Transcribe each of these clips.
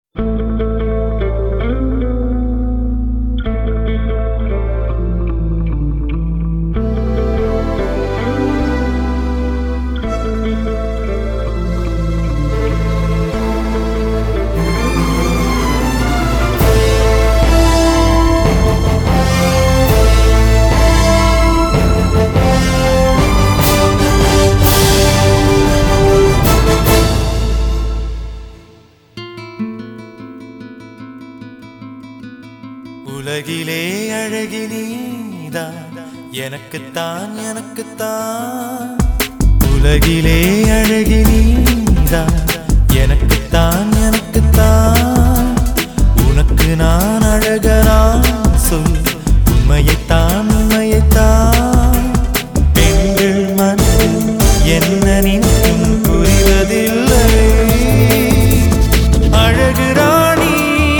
உலகிலே அழகி நீதான் எனக்குத்தான் எனக்குத்தான் உலகிலே அழகி நீதான் எனக்குத்தான் எனக்குத்தான் உனக்கு நான் அழகனா சொல் உண்மையைத்தான் உண்மையைத்தான் பெண்கள் மனதில் என்ன நினைக்கும் புரிவதில்லை அழகு ராணி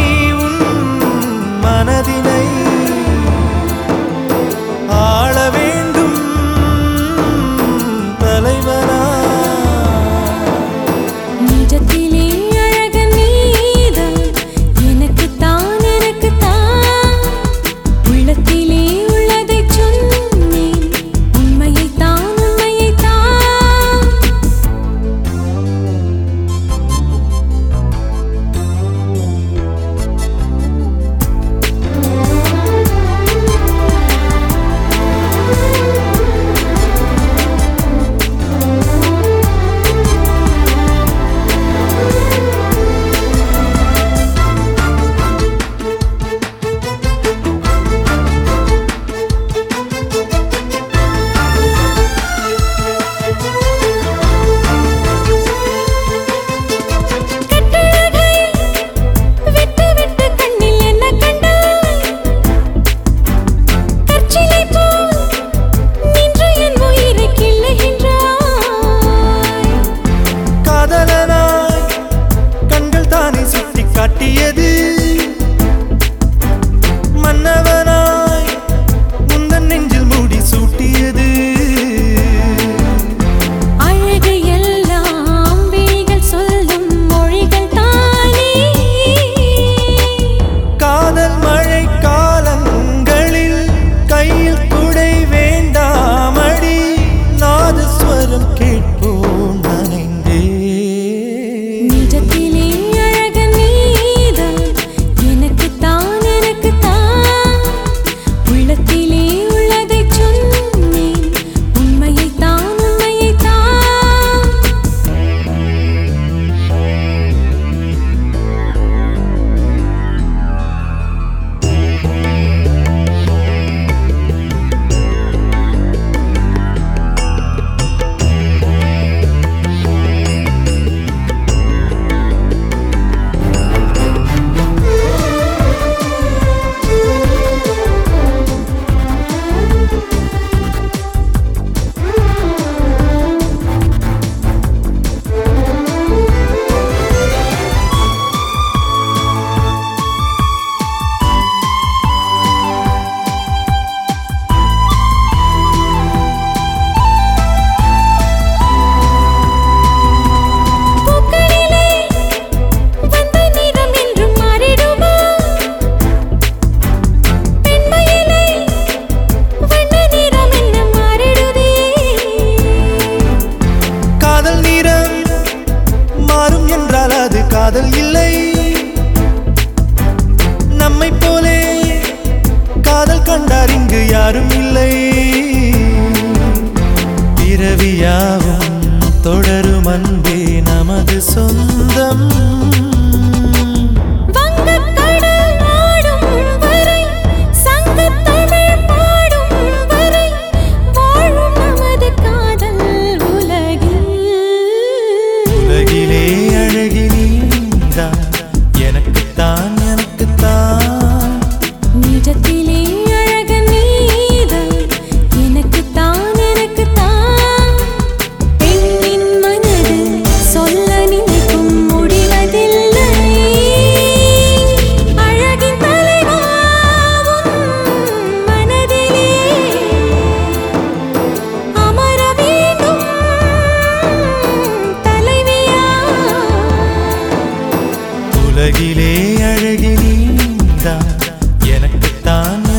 மனதினை ஆள வேண்டும் தலைவனா நிஜத்திலே அழகு நீதான் எனக்குத்தான் எனக்குத்தான் உள்ளத்திலே உள்ளதை சொன்னேன் உண்மையைத்தான் உண்மையைத்தான் மன்னவனாய் முந்தன் நெஞ்சில் மூடி சூட்டியது அழகு எல்லாம் விழிகள் சொல்லும் மொழிகள் தானே காதல் மழை காலங்களில் கையில் குடை வேண்டாமடி நாதஸ்வரம் கேட்போம் நனைந்தே நிஜத்திலே அழகு நீதான் எனக்குத்தான் எனக்குத்தான் உள்ளத்திலே உள்ளதை சொன்னேன் உண்மையைத்தான் உண்மையைத்தான் காதல் இல்லை நம்மை போலே காதல் கண்டார் இங்கு யாரும் இல்லை பிறவியாவும் தொடரும் அன்பே நமது சொந்தம் பெண்ணின் மனது சொல்ல நினைக்கும் முடிவதில்லை உலகிலே அழகி நீதான் எனக்குத்தான்